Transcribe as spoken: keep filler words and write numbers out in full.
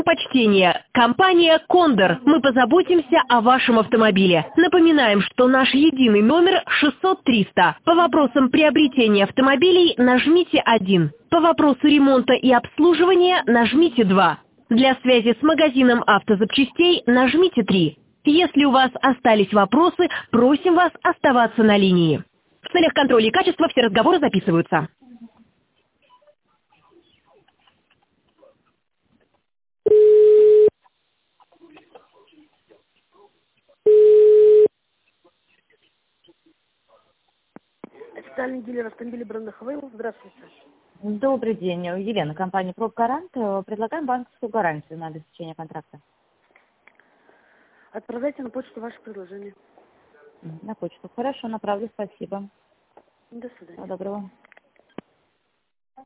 Почтение. Компания «Кондор». Мы позаботимся о вашем автомобиле. Напоминаем, что наш единый номер шестьсот триста. По вопросам приобретения автомобилей нажмите один. По вопросу ремонта и обслуживания нажмите два. Для связи с магазином автозапчастей нажмите три. Если у вас остались вопросы, просим вас оставаться на линии. В целях контроля и качества все разговоры записываются. Официальный дилер автомобилей бренда Хавейл. Здравствуйте. Добрый день. Елена, компания «Пробгарант». Предлагаем банковскую гарантию на обеспечение контракта. Отправляйте на почту ваше предложение. На почту. Хорошо, направлю. Спасибо. До свидания. Всего доброго.